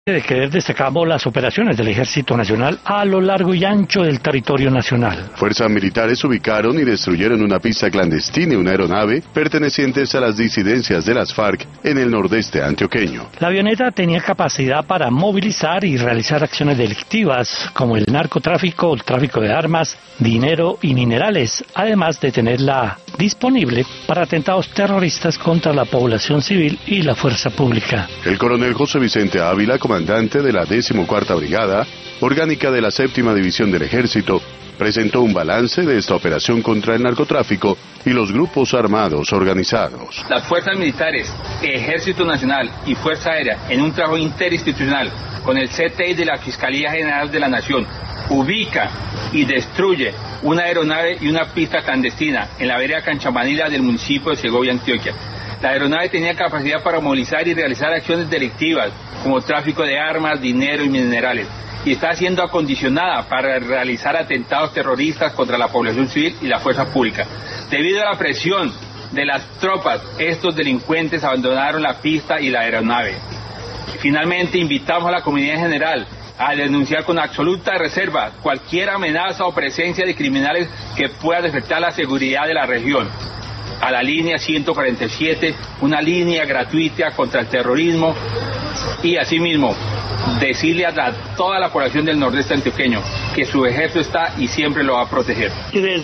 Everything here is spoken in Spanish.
De que destacamos las operaciones del Ejército Nacional a lo largo y ancho del territorio nacional. Fuerzas militares ubicaron y destruyeron una pista clandestina y una aeronave pertenecientes a las disidencias de las FARC en el nordeste antioqueño. La avioneta tenía capacidad para movilizar y realizar acciones delictivas como el narcotráfico, el tráfico de armas, dinero y minerales, además de tenerla disponible para atentados terroristas contra la población civil y la fuerza pública. El coronel José Vicente Ávila, comandante de la 14ª Brigada, orgánica de la 7ª División del Ejército, presentó un balance de esta operación contra el narcotráfico y los grupos armados organizados. Las fuerzas militares, Ejército Nacional y Fuerza Aérea, en un trabajo interinstitucional con el CTI de la Fiscalía General de la Nación, ubica y destruye una aeronave y una pista clandestina en la vereda Canchamanila del municipio de Segovia, Antioquia. La aeronave tenía capacidad para movilizar y realizar acciones delictivas como tráfico de armas, dinero y minerales, y está siendo acondicionada para realizar atentados terroristas contra la población civil y la fuerza pública. Debido a la presión de las tropas, estos delincuentes abandonaron la pista y la aeronave. Finalmente, invitamos a la comunidad en general a denunciar con absoluta reserva cualquier amenaza o presencia de criminales que pueda afectar la seguridad de la región. A la línea 147, una línea gratuita contra el terrorismo, y asimismo decirle a toda la población del nordeste antioqueño que su ejército está y siempre lo va a proteger.